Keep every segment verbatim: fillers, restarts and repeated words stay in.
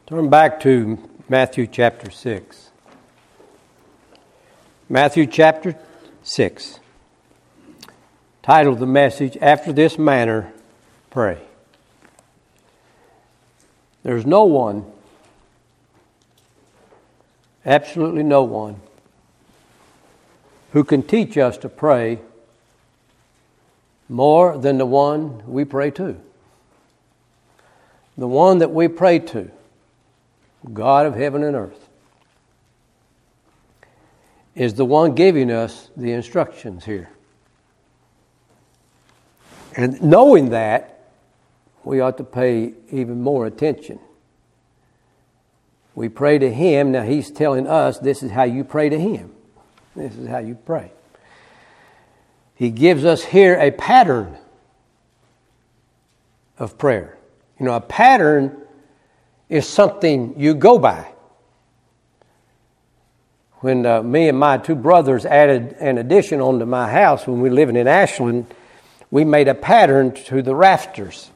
Turn back to Matthew chapter six. Matthew chapter six. Title of the message, After This Manner, Pray. There's no one, absolutely no one, who can teach us to pray more than the one we pray to. The one that we pray to, God of heaven and earth, is the one giving us the instructions here. And knowing that, we ought to pay even more attention. We pray to Him. Now He's telling us this is how you pray to Him. This is how you pray. He gives us here a pattern of prayer. You know, a pattern is something you go by. When uh, me and my two brothers added an addition onto my house when we were living in Ashland, we made a pattern to the rafters.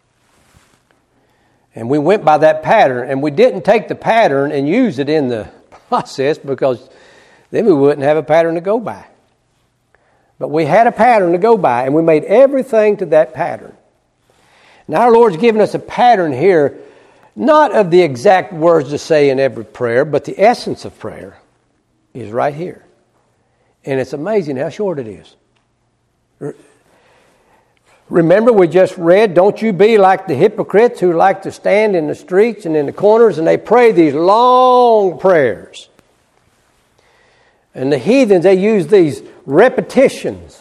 And we went by that pattern, and we didn't take the pattern and use it in the process because then we wouldn't have a pattern to go by. But we had a pattern to go by, and we made everything to that pattern. Now our Lord's given us a pattern here, not of the exact words to say in every prayer, but the essence of prayer is right here. And it's amazing how short it is. Remember, we just read, don't you be like the hypocrites who like to stand in the streets and in the corners and they pray these long prayers. And the heathens, they use these repetitions.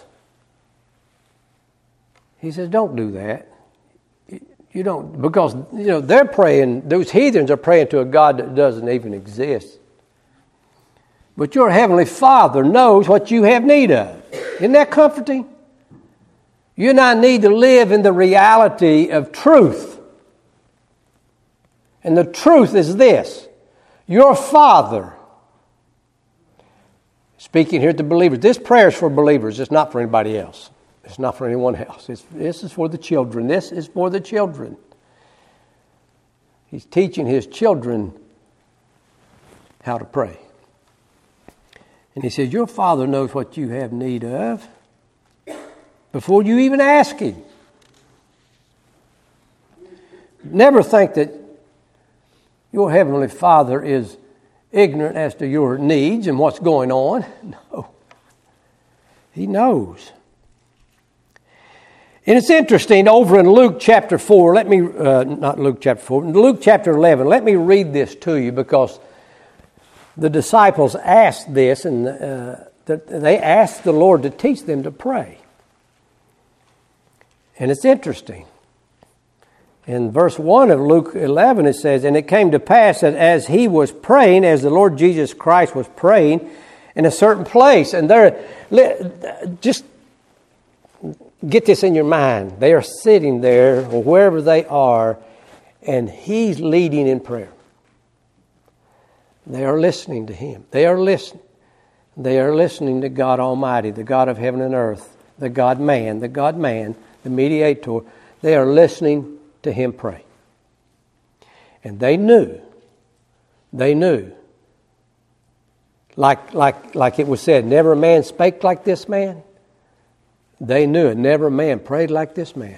He says, don't do that. You don't, because, you know, they're praying, those heathens are praying to a God that doesn't even exist. But your Heavenly Father knows what you have need of. Isn't that comforting? You and I need to live in the reality of truth. And the truth is this. Your Father, speaking here to believers, this prayer is for believers. It's not for anybody else. It's not for anyone else. It's, this is for the children. This is for the children. He's teaching His children how to pray. And He says, your Father knows what you have need of before you even ask Him. Never think that your Heavenly Father is ignorant as to your needs and what's going on. No. He knows. And it's interesting, over in Luke chapter four, let me, uh, not Luke chapter four, Luke chapter eleven, let me read this to you because the disciples asked this and uh, they asked the Lord to teach them to pray. And it's interesting. In verse one of Luke eleven it says, and it came to pass that as He was praying, as the Lord Jesus Christ was praying in a certain place, and there, just get this in your mind. They are sitting there or wherever they are, and He's leading in prayer. They are listening to Him. They are listening. They are listening to God Almighty, the God of heaven and earth, the God-man, the God-man, the mediator. They are listening to Him pray. And they knew, they knew, like, like, like it was said, never a man spake like this man. They knew it. Never a man prayed like this man.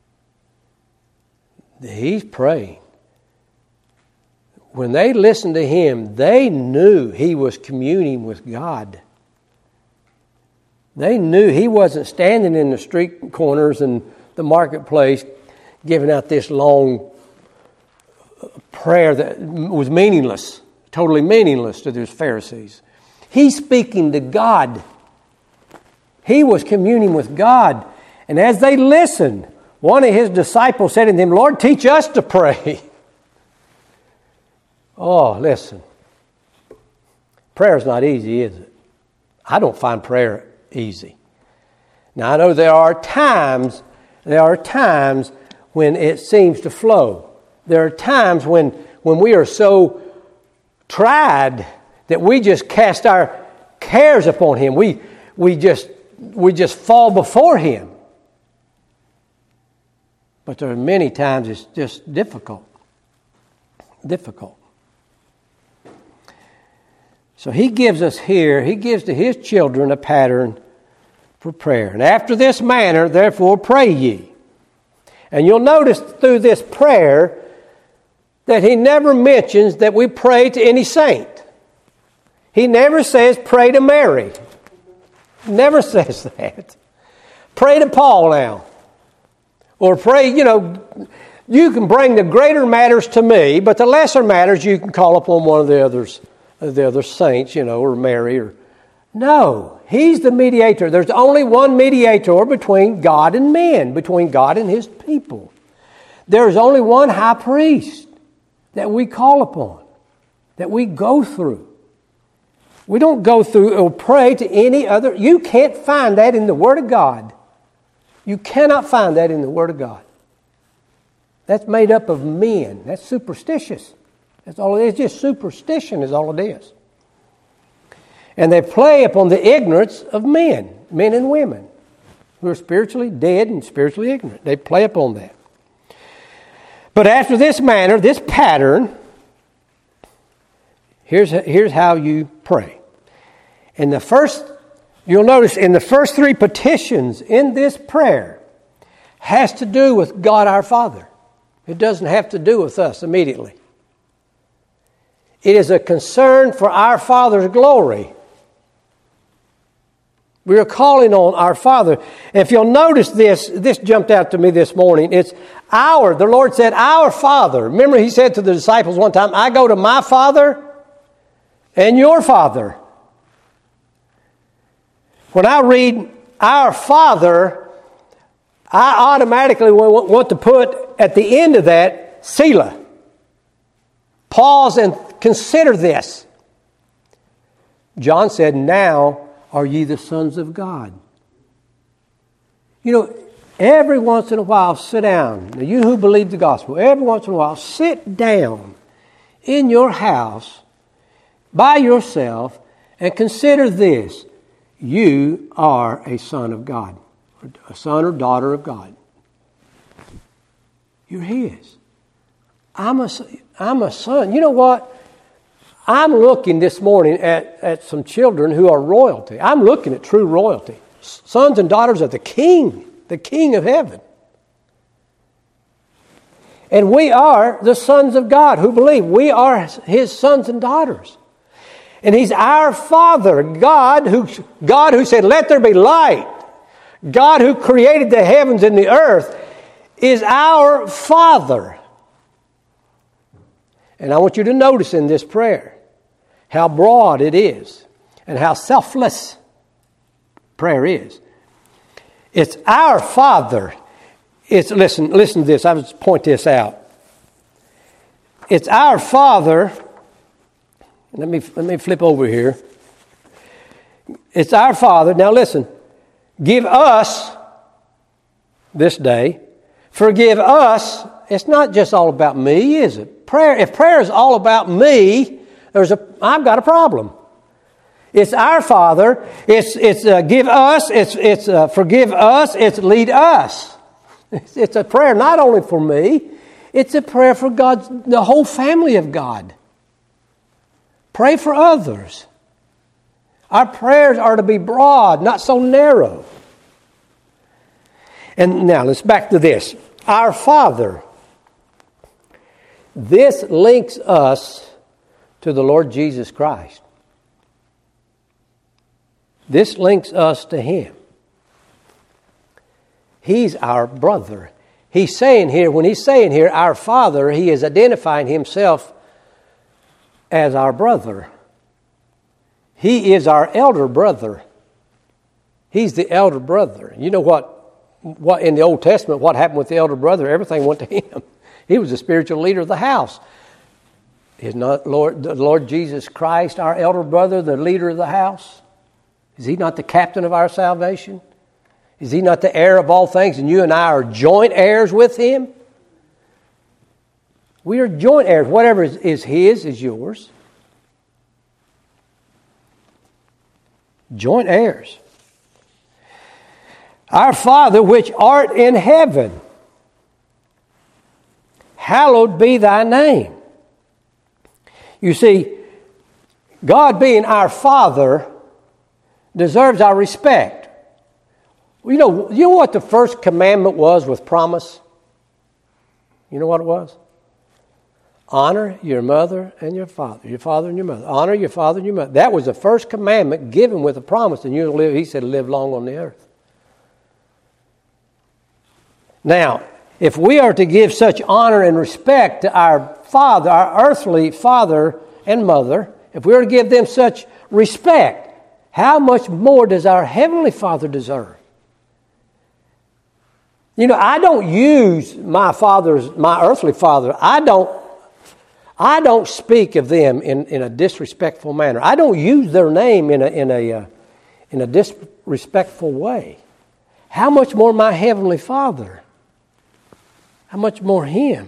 He's praying. When they listened to Him, they knew He was communing with God. They knew He wasn't standing in the street corners and the marketplace giving out this long prayer that was meaningless, totally meaningless to those Pharisees. He's speaking to God. He was communing with God. And as they listened, one of His disciples said to Him, Lord, teach us to pray. Oh, listen. Prayer's not easy, is it? I don't find prayer easy. Now, I know there are times, there are times when it seems to flow. There are times when, when we are so tried that we just cast our cares upon Him. We, we just We just fall before Him. But there are many times it's just difficult. difficult. So he gives us here, he gives to his children a pattern for prayer. And after this manner, therefore, pray ye. And you'll notice through this prayer that he never mentions that we pray to any saint. He never says pray to Mary. Never says that. Pray to Paul now. Or pray, you know, you can bring the greater matters to me, but the lesser matters you can call upon one of the others, the other saints, you know, or Mary. Or no, he's the mediator. There's only one mediator between God and men, between God and his people. There's only one high priest that we call upon, that we go through. We don't go through or pray to any other. You can't find that in the Word of God. You cannot find that in the Word of God. That's made up of men. That's superstitious. That's all it is. Just superstition is all it is. And they play upon the ignorance of men, men and women, who are spiritually dead and spiritually ignorant. They play upon that. But after this manner, this pattern, here's, here's how you pray. In the first, you'll notice in the first three petitions in this prayer has to do with God our Father. It doesn't have to do with us immediately. It is a concern for our Father's glory. We are calling on our Father. And if you'll notice this, this jumped out to me this morning. It's our, the Lord said, our Father. Remember he said to the disciples one time, I go to my Father and your Father. When I read our Father, I automatically want to put at the end of that, Selah. Pause and consider this. John said, now are ye the sons of God. You know, every once in a while, sit down. Now, you who believe the gospel, every once in a while, sit down in your house by yourself and consider this. You are a son of God, a son or daughter of God. You're His. I'm a, I'm a son. You know what? I'm looking this morning at, at some children who are royalty. I'm looking at true royalty. Sons and daughters of the King, the King of heaven. And we are the sons of God who believe. We are His sons and daughters. And He's our Father, God who, God who said, let there be light. God who created the heavens and the earth is our Father. And I want you to notice in this prayer how broad it is and how selfless prayer is. It's our Father. It's listen, listen to this. I would point this out. It's our Father. Let me let me flip over here. It's our Father. Now listen. Give us this day. Forgive us. It's not just all about me, is it? Prayer. If prayer is all about me, there's a. I've got a problem. It's our Father. It's it's uh, give us. It's it's uh, forgive us. It's lead us. It's, it's a prayer not only for me. It's a prayer for God's the whole family of God. Pray for others. Our prayers are to be broad, not so narrow. And now let's back to this. Our Father. This links us to the Lord Jesus Christ. This links us to Him. He's our brother. He's saying here, when He's saying here, our Father, He is identifying Himself as our brother. He is our elder brother. He's the elder brother. You know what? What in the Old Testament, what happened with the elder brother? Everything went to him. He was the spiritual leader of the house. Is not Lord the Lord Jesus Christ our elder brother, the leader of the house? Is He not the captain of our salvation? Is He not the heir of all things? And you and I are joint heirs with Him? We are joint heirs. Whatever is, is His is yours. Joint heirs. Our Father which art in heaven, hallowed be thy name. You see, God being our Father deserves our respect. You know, you know what the first commandment was with promise? You know what it was? Honor your mother and your father, your father and your mother. Honor your father and your mother. That was the first commandment given with a promise, and you'll live, he said, live long on the earth. Now, if we are to give such honor and respect to our father, our earthly father and mother, if we are to give them such respect, how much more does our heavenly Father deserve? You know, I don't use my father's, my earthly father, I don't I don't speak of them in, in a disrespectful manner. I don't use their name in a in a uh, in a disrespectful way. How much more my heavenly Father? How much more Him?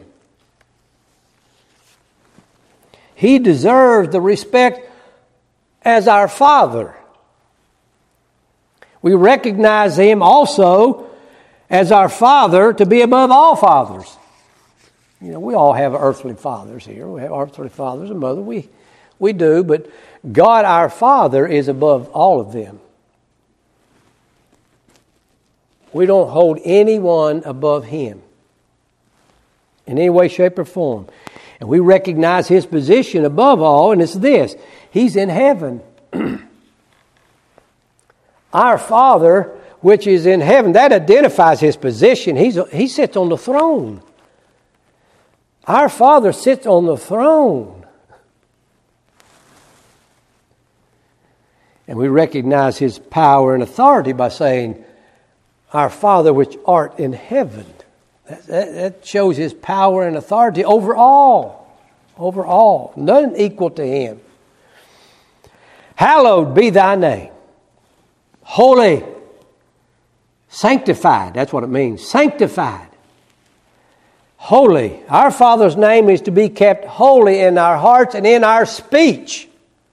He deserves the respect as our Father. We recognize Him also as our Father to be above all fathers. You know, we all have earthly fathers here. We have earthly fathers and mothers. We, we do, but God our Father is above all of them. We don't hold anyone above Him in any way, shape, or form. And we recognize His position above all, and it's this. He's in heaven. Our Father, which is in heaven, that identifies His position. He's, he sits on the throne. Our Father sits on the throne. And we recognize His power and authority by saying, Our Father which art in heaven. That, that, that shows His power and authority over all. Over all. None equal to Him. Hallowed be Thy name. Holy. Sanctified. That's what it means. Sanctified. Holy. Our Father's name is to be kept holy in our hearts and in our speech.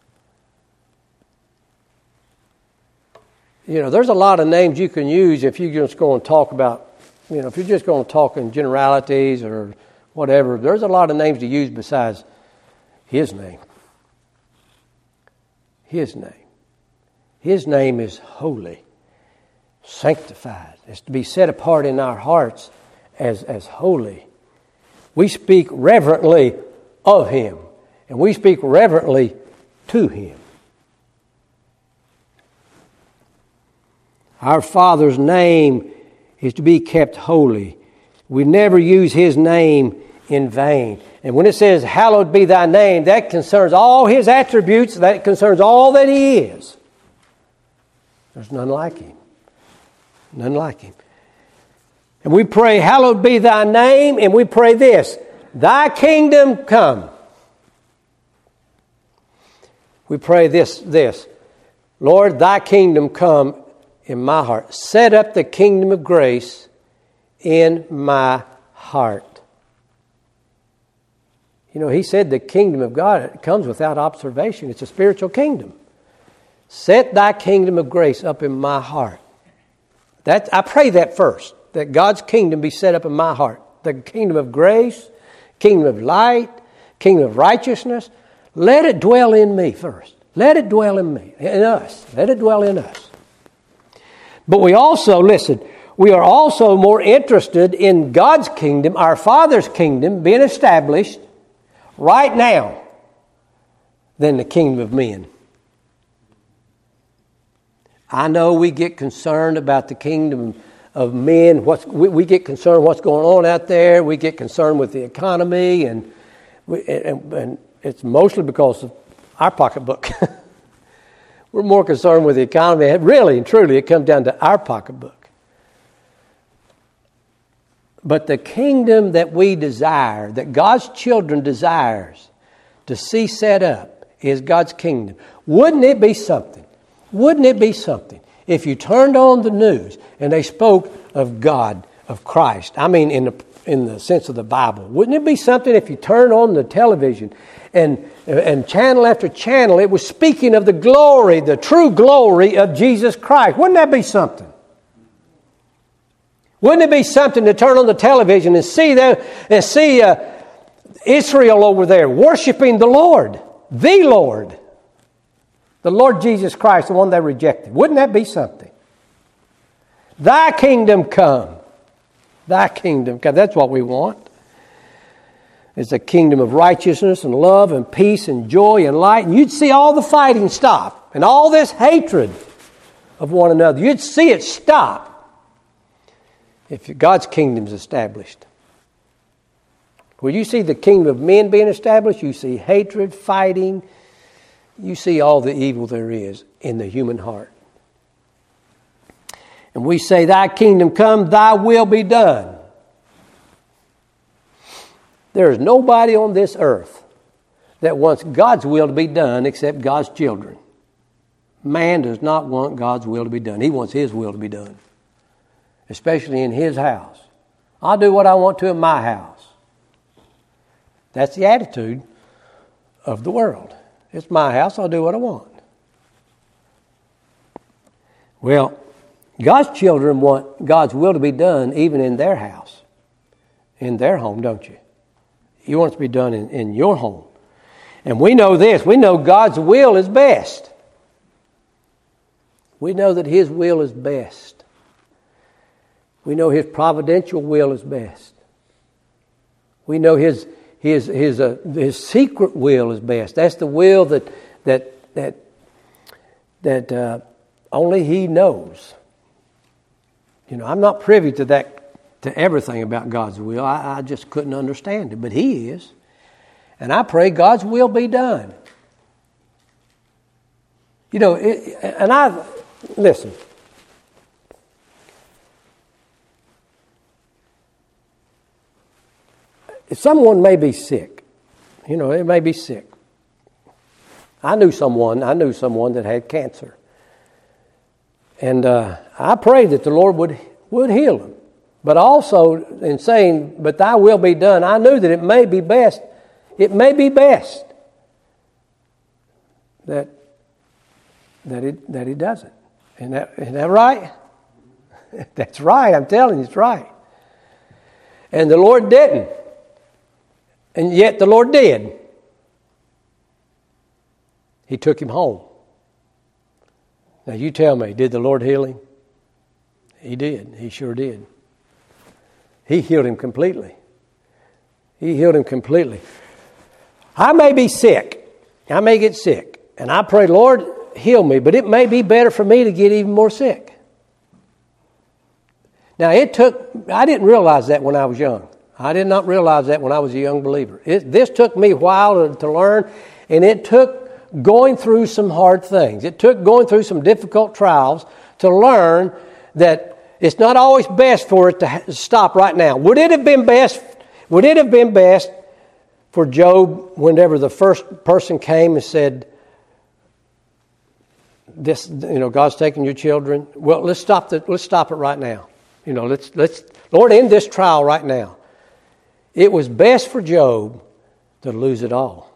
You know, there's a lot of names you can use if you're just going to talk about, you know, if you're just going to talk in generalities or whatever. There's a lot of names to use besides His name. His name. His name is holy, sanctified. It's to be set apart in our hearts as, as holy. We speak reverently of Him, and we speak reverently to Him. Our Father's name is to be kept holy. We never use His name in vain. And when it says, hallowed be Thy name, that concerns all His attributes. That concerns all that He is. There's none like Him. None like Him. And we pray, hallowed be Thy name, and we pray this, Thy kingdom come. We pray this, this, Lord, Thy kingdom come in my heart. Set up the kingdom of grace in my heart. You know, He said the kingdom of God comes without observation. It's a spiritual kingdom. Set Thy kingdom of grace up in my heart. That, I pray that first, that God's kingdom be set up in my heart. The kingdom of grace, kingdom of light, kingdom of righteousness. Let it dwell in me first. Let it dwell in me, in us. Let it dwell in us. But we also, listen, we are also more interested in God's kingdom, our Father's kingdom, being established right now than the kingdom of men. I know we get concerned about the kingdom of men. What's, we, we get concerned what's going on out there. We get concerned with the economy, and, we, and, and it's mostly because of our pocketbook. We're more concerned with the economy. Really and truly, it comes down to our pocketbook. But the kingdom that we desire, that God's children desires to see set up, is God's kingdom. Wouldn't it be something? Wouldn't it be something if you turned on the news and they spoke of God, of Christ? I mean, in the in the sense of the Bible. Wouldn't it be something if you turned on the television and and channel after channel it was speaking of the glory, the true glory of Jesus Christ? Wouldn't that be something? Wouldn't it be something to turn on the television and see that and see uh, Israel over there worshiping the Lord? the Lord. The Lord Jesus Christ, the one they rejected. Wouldn't that be something? Thy kingdom come. Thy kingdom come. That's what we want. It's a kingdom of righteousness and love and peace and joy and light. And you'd see all the fighting stop and all this hatred of one another. You'd see it stop if God's kingdom is established. When you see the kingdom of men being established, you see hatred, fighting. You see all the evil there is in the human heart. And we say, thy kingdom come, thy will be done. There is nobody on this earth that wants God's will to be done except God's children. Man does not want God's will to be done. He wants His will to be done, especially in His house. I'll do what I want to in my house. That's the attitude of the world. It's my house, I'll do what I want. Well, God's children want God's will to be done even in their house, in their home, don't you? He wants it to be done in, in your home. And we know this. We know God's will is best. We know that His will is best. We know His providential will is best. We know His His His uh, His secret will is best. That's the will that that that that uh, only He knows. You know, I'm not privy to that. To everything about God's will. I, I just couldn't understand it, but He is. And I pray God's will be done. You know, it, and I, listen. If someone may be sick, you know, they may be sick. I knew someone, I knew someone that had cancer. And uh, I prayed that the Lord would, would heal them. But also, in saying, but thy will be done, I knew that it may be best, it may be best that that it that he doesn't. Isn't that, isn't that right? That's right, I'm telling you, it's right. And the Lord didn't. And yet the Lord did. He took him home. Now you tell me, did the Lord heal him? He did. He sure did. He healed him completely. He healed him completely. I may be sick. I may get sick. And I pray, Lord, heal me. But it may be better for me to get even more sick. Now, it took, I didn't realize that when I was young. I did not realize that when I was a young believer. It, this took me a while to, to learn. And it took going through some hard things. It took going through some difficult trials to learn that it's not always best for it to stop right now. Would it have been best? Would it have been best for Job whenever the first person came and said, "This, you know, God's taking your children"? Well, let's stop the, Let's stop it right now. You know, let's let's Lord, end this trial right now. It was best for Job to lose it all,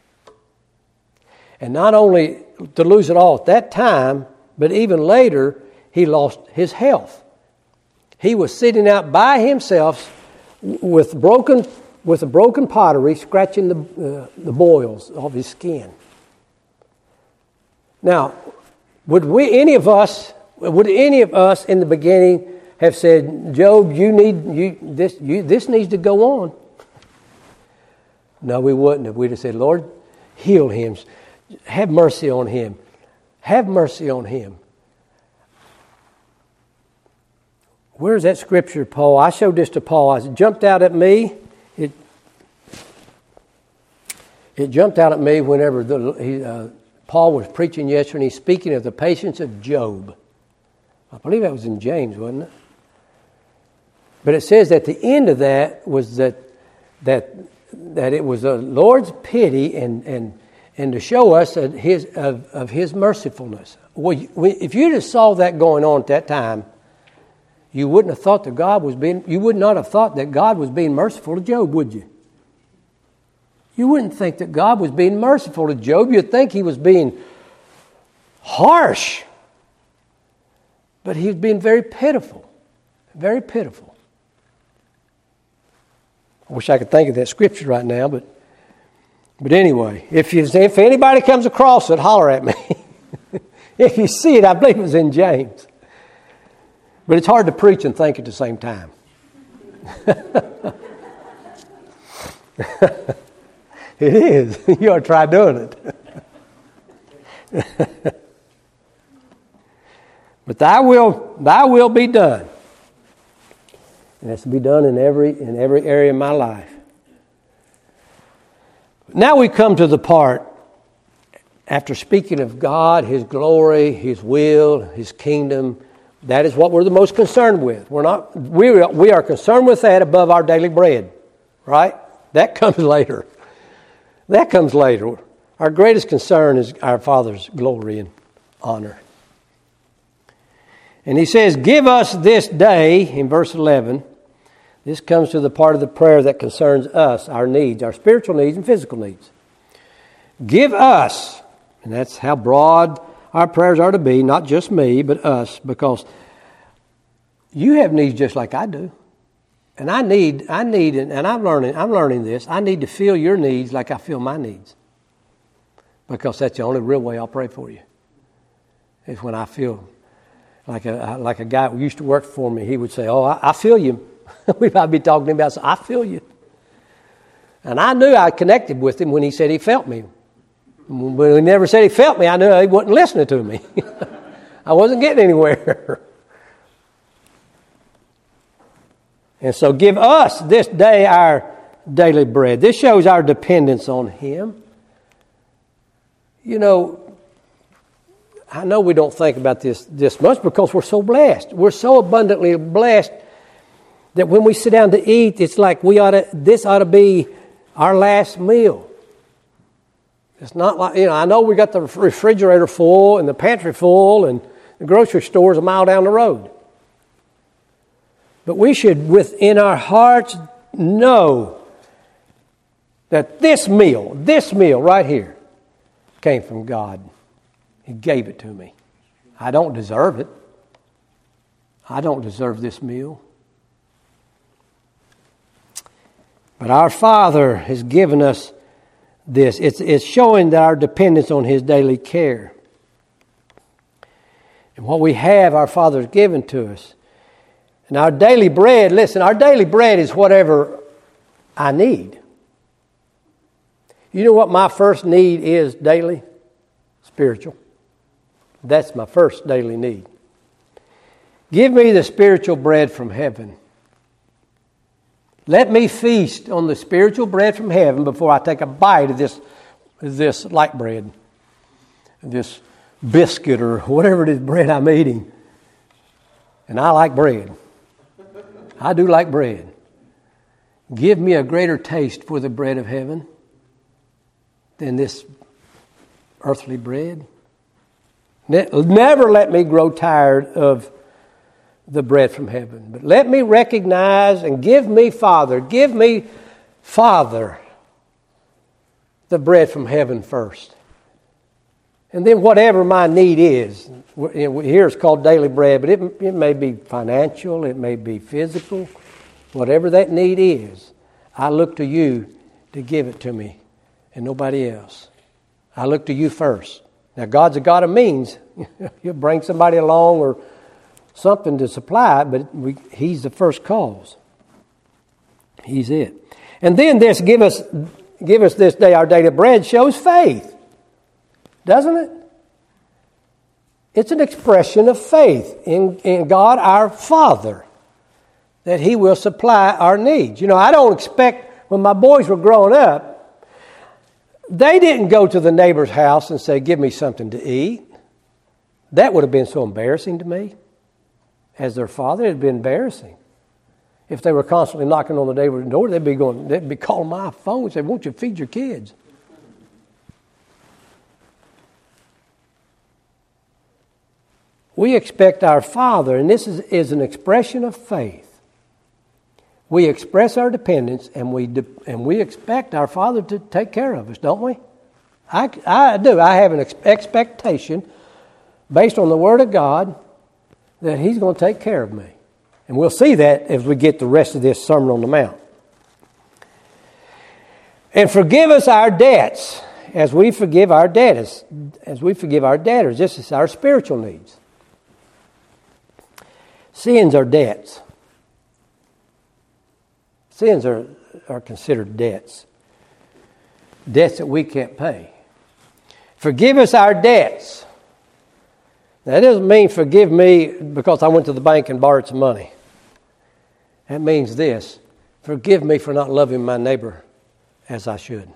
and not only to lose it all at that time, but even later, he lost his health. He was sitting out by himself with broken, with a broken pottery, scratching the uh, the boils of his skin. Now, would we, any of us, would any of us in the beginning have said, "Job, you need you this you this needs to go on"? No, we wouldn't have. We'd have said, "Lord, heal him, have mercy on him, have mercy on him." Where's that scripture, Paul? I showed this to Paul. It jumped out at me. It it jumped out at me whenever the, he, uh, Paul was preaching yesterday, and he's speaking of the patience of Job. I believe that was in James, wasn't it? But it says at the end of that was that that that it was the Lord's pity and and and to show us that his of, of His mercifulness. Well, if you just saw that going on at that time, you wouldn't have thought that God was being, you would not have thought that God was being merciful to Job, would you? You wouldn't think that God was being merciful to Job. You'd think He was being harsh. But He was being very pitiful. Very pitiful. I wish I could think of that scripture right now, but But anyway, if you, if anybody comes across it, holler at me. If you see it, I believe it was in James. But it's hard to preach and think at the same time. It is. You ought to try doing it. But thy will, thy will be done. And it's to be done in every in every area of my life. Now we come to the part, after speaking of God, His glory, His will, His kingdom, that is what we're the most concerned with. We're not we are, we are concerned with that above our daily bread, right? That comes later. That comes later. Our greatest concern is our Father's glory and honor. And He says, give us this day, in verse eleven, this comes to the part of the prayer that concerns us, our needs, our spiritual needs and physical needs. Give us, and that's how broad our prayers are to be, not just me, but us, because you have needs just like I do. And I need, I need, and I'm learning, I'm learning this, I need to feel your needs like I feel my needs. Because that's the only real way I'll pray for you. Is when I feel like a like a guy who used to work for me, he would say, oh, I, I feel you. We might be talking about, so I feel you. And I knew I connected with him when he said he felt me. When he never said he felt me, I knew he wasn't listening to me. I wasn't getting anywhere. And so give us this day our daily bread. This shows our dependence on Him. You know, I know we don't think about this this much because we're so blessed. We're so abundantly blessed that when we sit down to eat, it's like we ought to, this ought to be our last meal. It's not like, you know, I know we got the refrigerator full and the pantry full and the grocery store is a mile down the road. But we should, within our hearts, know that this meal, this meal right here, came from God. He gave it to me. I don't deserve it. I don't deserve this meal. But our Father has given us this. It's, it's showing that our dependence on His daily care. And what we have, our Father has given to us. And our daily bread, listen, our daily bread is whatever I need. You know what my first need is daily? Spiritual. That's my first daily need. Give me the spiritual bread from heaven. Let me feast on the spiritual bread from heaven before I take a bite of this, this light bread, this biscuit or whatever it is bread I'm eating. And I like bread. I do like bread. Give me a greater taste for the bread of heaven than this earthly bread. Never let me grow tired of the bread from heaven. But let me recognize and give me, Father, give me, Father, the bread from heaven first. And then whatever my need is, here it's called daily bread, but it, it may be financial, it may be physical, whatever that need is, I look to you to give it to me and nobody else. I look to you first. Now, God's a God of means. He'll bring somebody along or something to supply it, but we, He's the first cause. He's it. And then this, give us, give us this day our daily bread, shows faith. Doesn't it? It's an expression of faith in, in God our Father, that He will supply our needs. You know, I don't expect, when my boys were growing up, they didn't go to the neighbor's house and say, give me something to eat. That would have been so embarrassing to me. As their father, it would been embarrassing. If they were constantly knocking on the neighbor's door, they'd be going, they'd be calling my phone and say, won't you feed your kids? We expect our Father, and this is, is an expression of faith. We express our dependence, and we de- and we expect our Father to take care of us, don't we? I, I do. I have an ex- expectation based on the Word of God that He's going to take care of me. And we'll see that as we get the rest of this Sermon on the Mount. And forgive us our debts as we forgive our debtors. As we forgive our debtors. This is our spiritual needs. Sins are debts. Sins are, are considered debts. Debts that we can't pay. Forgive us our debts. That doesn't mean forgive me because I went to the bank and borrowed some money. That means this. Forgive me for not loving my neighbor as I should.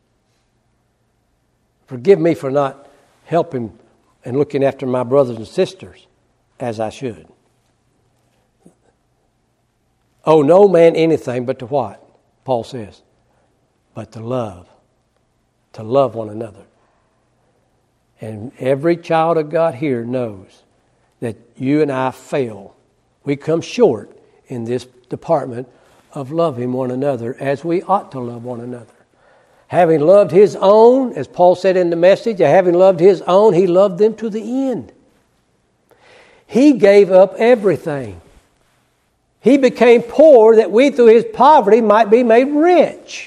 Forgive me for not helping and looking after my brothers and sisters as I should. Owe no man anything but to what? Paul says, but to love. To love one another. And every child of God here knows that you and I fail. We come short in this department of loving one another as we ought to love one another. Having loved his own, as Paul said in the message, having loved his own, he loved them to the end. He gave up everything. He became poor that we through his poverty might be made rich.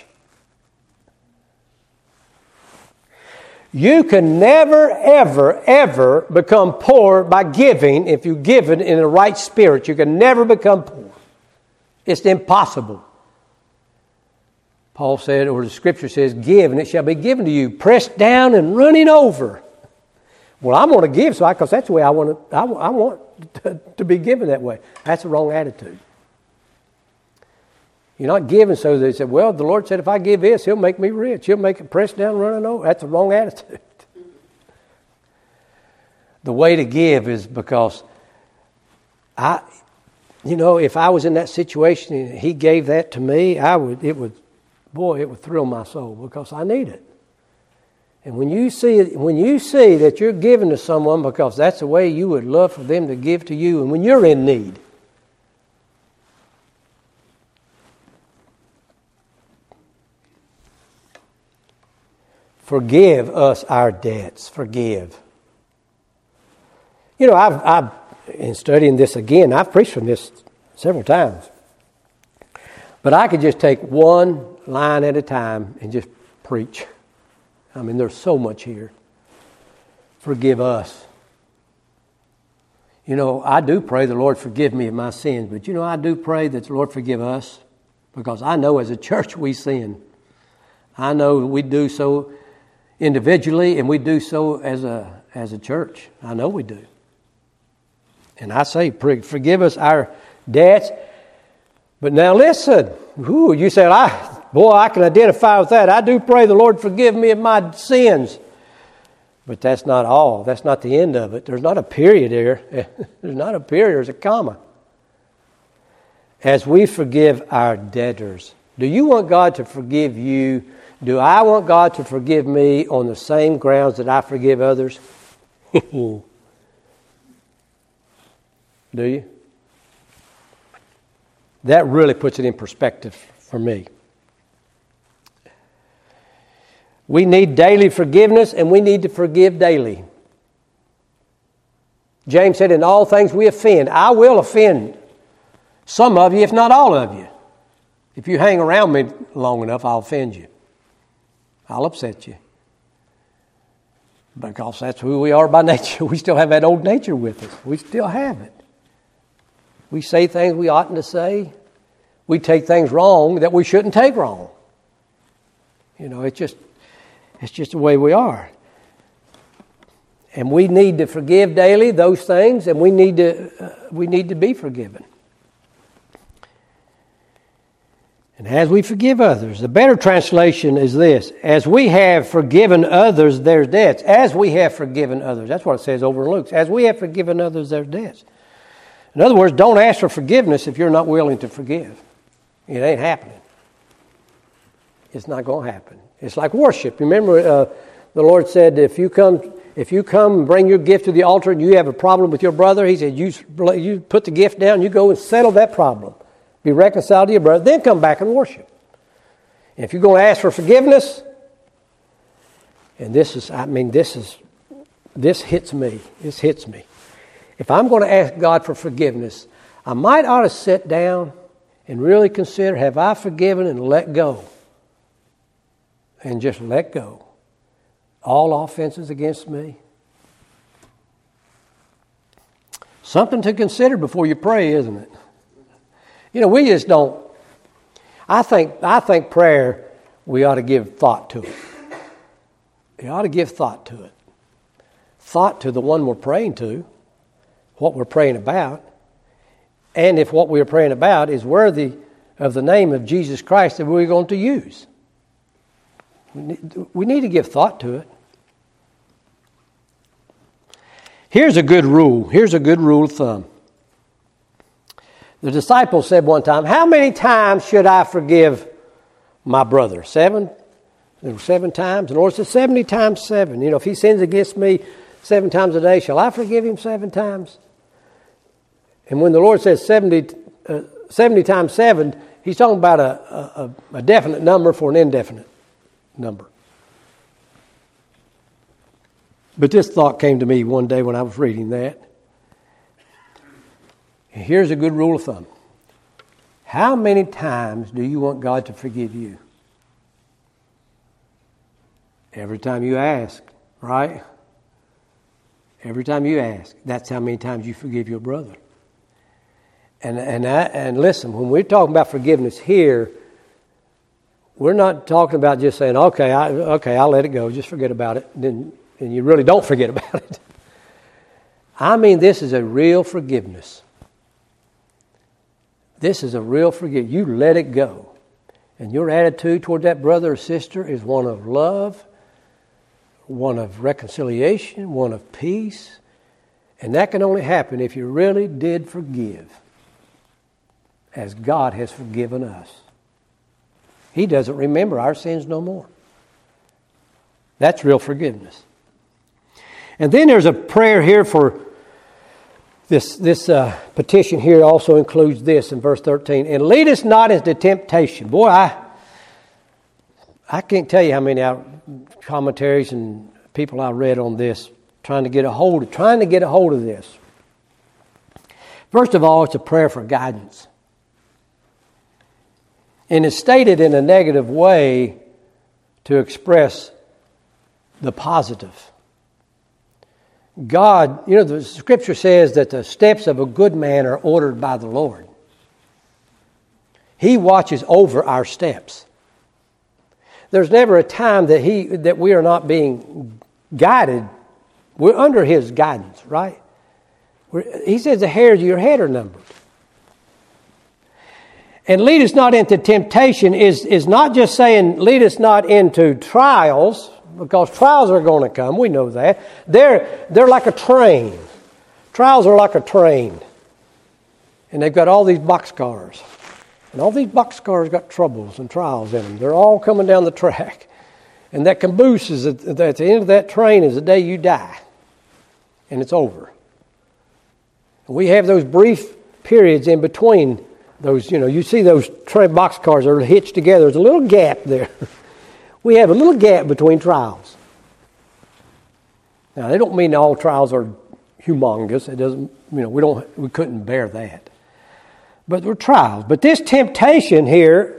You can never, ever, ever become poor by giving. If you give it in the right spirit, you can never become poor. It's impossible. Paul said, or the scripture says, give and it shall be given to you, pressed down and running over. Well, I'm going to give so because that's the way I want to, I, I want to, to be given that way. That's the wrong attitude. You're not giving so they said, well, the Lord said if I give this, he'll make me rich. He'll make it pressed down, running over. That's the wrong attitude. The way to give is because I, you know, if I was in that situation and he gave that to me, I would, it would, boy, it would thrill my soul because I need it. And when you see when you see that you're giving to someone because that's the way you would love for them to give to you, and when you're in need, forgive us our debts. Forgive. You know, I've, I've in studying this again, I've preached from this several times. But I could just take one line at a time and just preach. I mean, there's so much here. Forgive us. You know, I do pray the Lord forgive me of my sins. But you know, I do pray that the Lord forgive us. Because I know as a church we sin. I know we do so individually and we do so as a as a church. I know we do. And I say, forgive us our debts. But now listen. Ooh, you said, I, boy, I can identify with that. I do pray the Lord forgive me of my sins. But that's not all. That's not the end of it. There's not a period there. There's not a period. There's a comma. As we forgive our debtors. Do you want God to forgive you? Do I want God to forgive me on the same grounds that I forgive others? Do you? That really puts it in perspective for me. We need daily forgiveness and we need to forgive daily. James said, in all things we offend. I will offend some of you, if not all of you. If you hang around me long enough, I'll offend you. I'll upset you. Because that's who we are by nature. We still have that old nature with us. We still have it. We say things we oughtn't to say. We take things wrong that we shouldn't take wrong. You know, it's just it's just the way we are. And we need to forgive daily those things, and we need to uh, we need to be forgiven. And as we forgive others, the better translation is this: as we have forgiven others their debts, as we have forgiven others. That's what it says over in Luke. As we have forgiven others their debts. In other words, don't ask for forgiveness if you're not willing to forgive. It ain't happening. It's not going to happen. It's like worship. Remember, uh, the Lord said, if you come, if you come and bring your gift to the altar and you have a problem with your brother, He said, you you put the gift down, you go and settle that problem, be reconciled to your brother, then come back and worship. And if you're going to ask for forgiveness, and this is, I mean, this is, this hits me. This hits me. If I'm going to ask God for forgiveness, I might ought to sit down and really consider, have I forgiven and let go? and just let go. All offenses against me. Something to consider before you pray, isn't it? You know, we just don't. I think I think prayer, we ought to give thought to it. We ought to give thought to it. Thought to the one we're praying to, what we're praying about, and if what we're praying about is worthy of the name of Jesus Christ that we're going to use. We need, we need to give thought to it. Here's a good rule. Here's a good rule of thumb. The disciples said one time, how many times should I forgive my brother? Seven? There were seven times. And the Lord said seventy times seven. You know, if he sins against me seven times a day, shall I forgive him seven times? And when the Lord says seventy, uh, seventy times seven, he's talking about a, a, a definite number for an indefinite number. But this thought came to me one day when I was reading that. And here's a good rule of thumb. How many times do you want God to forgive you? Every time you ask, right? Every time you ask. That's how many times you forgive your brother. And and I, and listen, when we're talking about forgiveness here, we're not talking about just saying, okay, I, okay, I'll let it go. Just forget about it. Then and you really don't forget about it. I mean, this is a real forgiveness. This is a real forgiveness. You let it go. And your attitude toward that brother or sister is one of love, one of reconciliation, one of peace. And that can only happen if you really did forgive, as God has forgiven us. He doesn't remember our sins no more. That's real forgiveness. And then there's a prayer here for this this uh, petition here also includes this in verse thirteen. And lead us not into temptation. Boy, I I can't tell you how many commentaries and people I read on this trying to get a hold of trying to get a hold of this. First of all, it's a prayer for guidance. And it's stated in a negative way to express the positive. God, you know, the Scripture says that the steps of a good man are ordered by the Lord. He watches over our steps. There's never a time that he that we are not being guided. We're under His guidance, right? We're, he says the hairs of your head are numbered. And lead us not into temptation is, is not just saying lead us not into trials, because trials are going to come. We know that. They're, they're like a train. Trials are like a train. And they've got all these boxcars. And all these boxcars got troubles and trials in them. They're all coming down the track. And that caboose is at, at the end of that train is the day you die. And it's over. And we have those brief periods in between those, you know, you see those train boxcars are hitched together. There's a little gap there. We have a little gap between trials. Now, they don't mean all trials are humongous. It doesn't, you know, we don't, we couldn't bear that. But they're trials. But this temptation here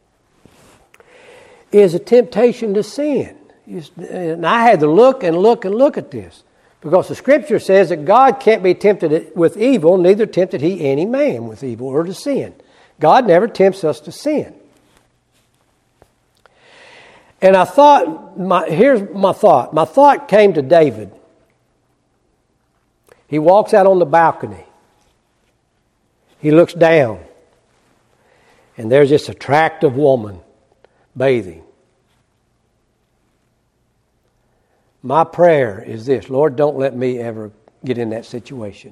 is a temptation to sin. And I had to look and look and look at this. Because the Scripture says that God can't be tempted with evil, neither tempted He any man with evil or to sin. God never tempts us to sin. And I thought, my, here's my thought. My thought came to David. He walks out on the balcony. He looks down. And there's this attractive woman bathing. My prayer is this: Lord, don't let me ever get in that situation.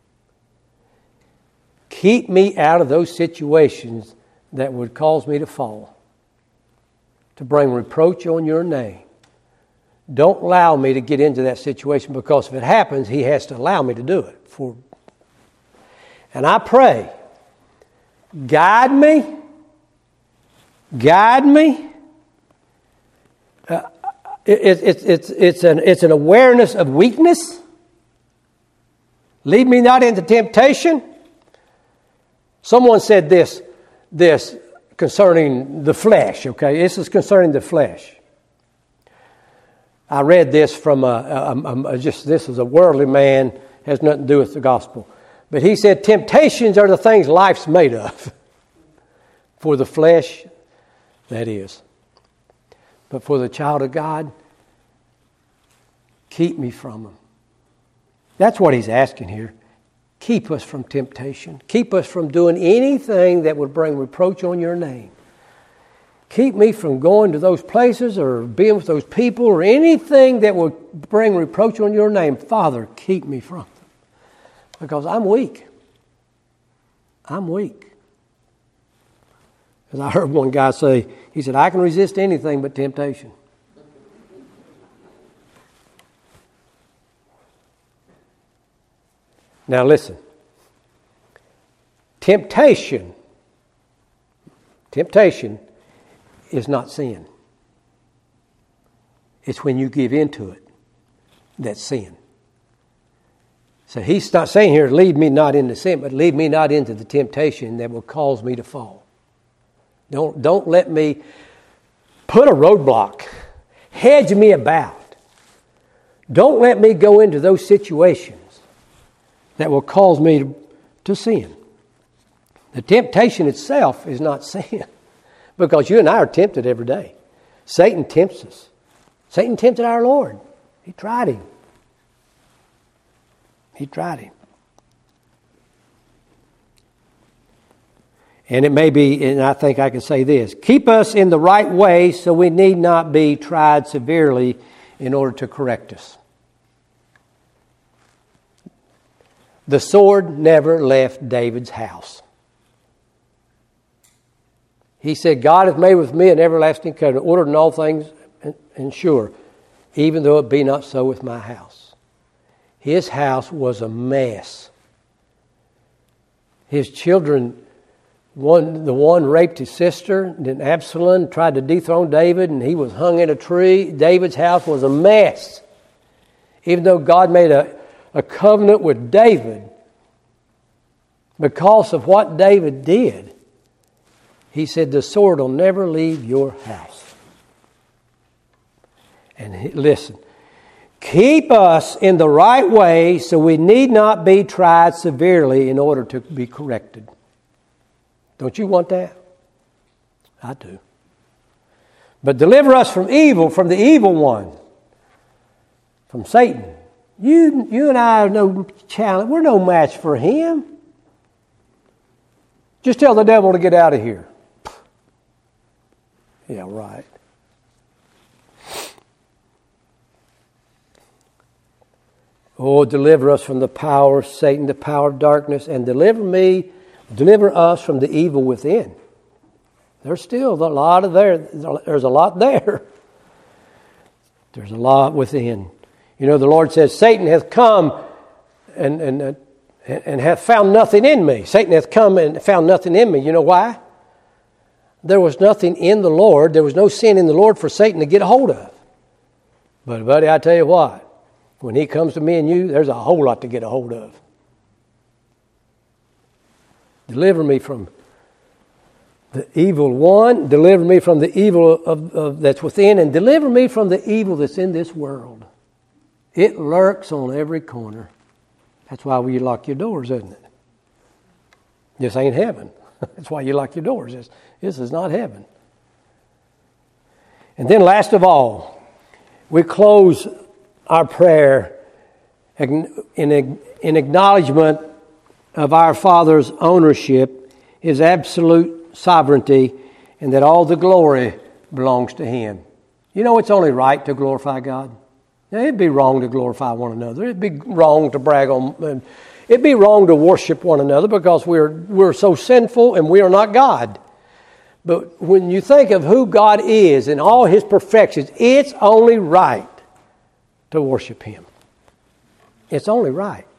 Keep me out of those situations that would cause me to fall, to bring reproach on your name. Don't allow me to get into that situation, because if it happens, He has to allow me to do it. For, and I pray, guide me, guide me. Uh, it, it, it's, it's, an, it's an awareness of weakness. Lead me not into temptation. Someone said this, this concerning the flesh, okay? This is concerning the flesh. I read this from a, a, a just this is a worldly man, has nothing to do with the gospel. But he said, temptations are the things life's made of. For the flesh, that is. But for the child of God, keep me from them. That's what he's asking here. Keep us from temptation. Keep us from doing anything that would bring reproach on your name. Keep me from going to those places or being with those people or anything that would bring reproach on your name. Father, keep me from them. Because I'm weak. I'm weak. As I heard one guy say, he said, I can resist anything but temptation. Now listen. Temptation. Temptation is not sin. It's when you give into it that's sin. So he's not saying here, lead me not into sin, but lead me not into the temptation that will cause me to fall. Don't, don't let me put a roadblock, hedge me about. Don't let me go into those situations that will cause me to, to sin. The temptation itself is not sin, because you and I are tempted every day. Satan tempts us. Satan tempted our Lord. He tried him. He tried him. And it may be, and I think I can say this, keep us in the right way so we need not be tried severely in order to correct us. The sword never left David's house. He said, God hath made with me an everlasting covenant, ordered in all things and sure, even though it be not so with my house. His house was a mess. His children, one the one raped his sister, then Absalom tried to dethrone David, and he was hung in a tree. David's house was a mess. Even though God made a, a covenant with David, because of what David did, he said, the sword will never leave your house. And he, listen, keep us in the right way so we need not be tried severely in order to be corrected. Don't you want that? I do. But deliver us from evil, from the evil one, from Satan. You, you and I are no challenge. We're no match for him. Just tell the devil to get out of here. Yeah, right. Oh, deliver us from the power of Satan, the power of darkness, and deliver me, deliver us from the evil within. There's still a lot of there. There's a lot there. There's a lot within. You know, the Lord says, Satan hath come and and and hath found nothing in me. Satan hath come and found nothing in me. You know why? There was nothing in the Lord. There was no sin in the Lord for Satan to get a hold of. But, buddy, I tell you what. When he comes to me and you, there's a whole lot to get a hold of. Deliver me from the evil one. Deliver me from the evil of, of, that's within. And deliver me from the evil that's in this world. It lurks on every corner. That's why you lock your doors, isn't it? This ain't heaven. That's why you lock your doors. This, this is not heaven. And then last of all, we close our prayer in, in acknowledgement of our Father's ownership, His absolute sovereignty, and that all the glory belongs to Him. You know, it's only right to glorify God. Now, it'd be wrong to glorify one another. It'd be wrong to brag on. It'd be wrong to worship one another because we're we're so sinful and we are not God. But when you think of who God is and all His perfections, it's only right to worship Him. It's only right.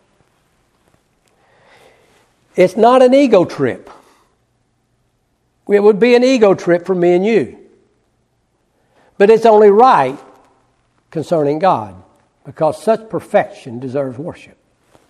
It's not an ego trip. It would be an ego trip for me and you. But it's only right concerning God, because such perfection deserves worship.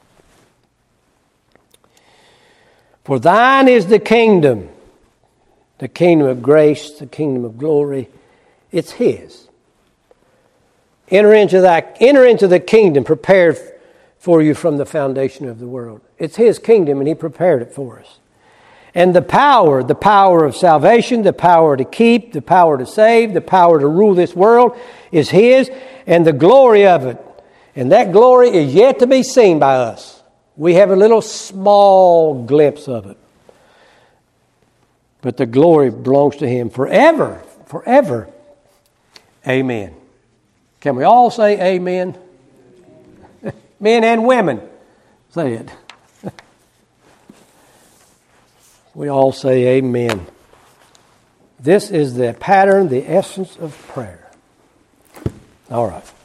For thine is the kingdom, the kingdom of grace, the kingdom of glory. It's His. Enter into that, enter into the kingdom prepared for you from the foundation of the world. It's His kingdom, and He prepared it for us. And the power, the power of salvation, the power to keep, the power to save, the power to rule this world is His, and the glory of it. And that glory is yet to be seen by us. We have a little small glimpse of it. But the glory belongs to Him forever, forever. Amen. Can we all say amen? Men and women, say it. We all say amen. This is the pattern, the essence of prayer. All right.